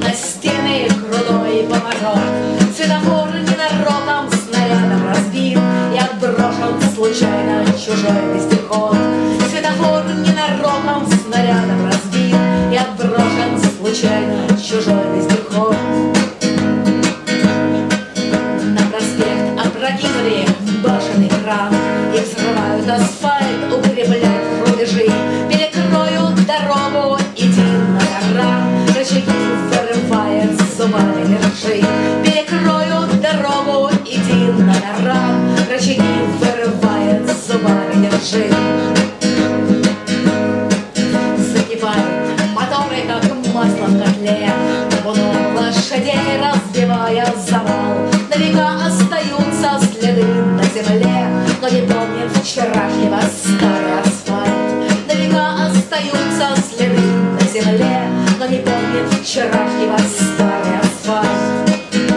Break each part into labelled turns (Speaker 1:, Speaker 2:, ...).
Speaker 1: на стены крутой поворот. Светофор ненароком снарядом разбит и отброшен случайно чужой вездеход. Светофор ненароком снарядом разбит и отброшен случайно чужой вездеход. На проспект опрокинули башенный кран и взрывают асфальт, укрепляют рубежи, перекроют дорогу, иди на таран. Рычаги вырывает зубами держи, перекроют дорогу, иди на таран. Рычаги вырывает зубами держи. Закипают моторы, как масло в котле, табуном лошадей разбивая завал. На века остаются следы на земле, но не помнит вчерашнего старый асфальт. На века остаются следы на земле, но не помнит вчерашнего старый асфальт.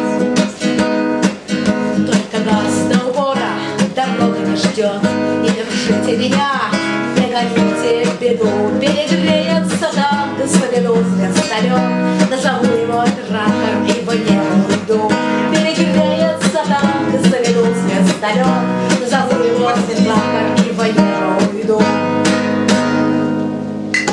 Speaker 1: Только газ до упора, дорога не ждет. Не держите меня, не гоните беду, перегреется